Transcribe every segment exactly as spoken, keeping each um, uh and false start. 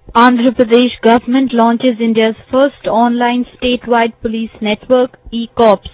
Andhra Pradesh government launches India's first online statewide police network, e-Cops.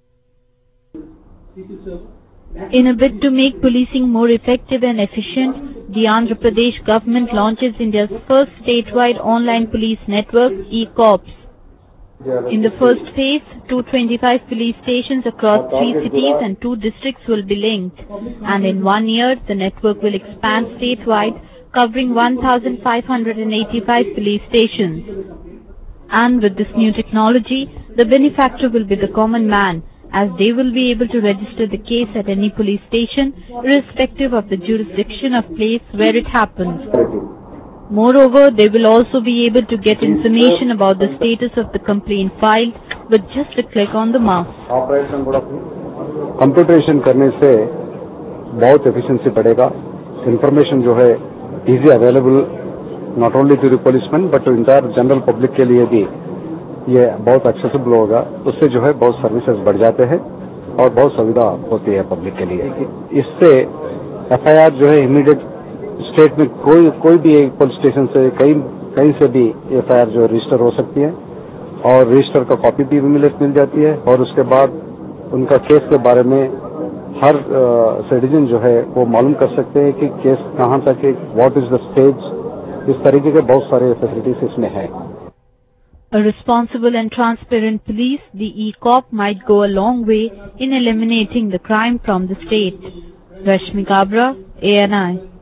In a bid to make policing more effective and efficient, the Andhra Pradesh government launches India's first statewide online police network, e-Cops. In the first phase, two hundred twenty-five police stations across three cities and two districts will be linked, and in one year the network will expand statewide, covering one thousand five hundred eighty-five police stations. And with this new technology, the benefactor will be the common man, as they will be able to register the case at any police station, irrespective of the jurisdiction of place where it happens. Moreover, they will also be able to get information about the status of the complaint filed with just a click on the mouse. Computerisation करने से बहुत efficiency बढ़ेगा. Information जो है easy available not only to the policeman but to entire general public के लिए भी ये बहुत एक्सेसिबल होगा. उससे जो है बहुत सर्विसेज बढ़ जाते हैं और बहुत सुविधा होती है पब्लिक के लिए. इससे एफआईआर जो है इमीडिएट स्टेट में कोई कोई भी एक पुलिस स्टेशन से कहीं कहीं से भी एफआईआर जो रजिस्टर हो सकती है और रजिस्टर का कॉपी भी मिल मिल जाती है और उसके बाद उनका केस के बारे में हर सिटीजन जो है वो मालूम कर सकते हैं कि केस कहां तक है, व्हाट इज द स्टेज. इस तरीके के बहुत सारे फैसिलिटीज इसमें है. A responsible and transparent police, the e-Cop might go a long way in eliminating the crime from the state. Rashmi Kabra, A N I.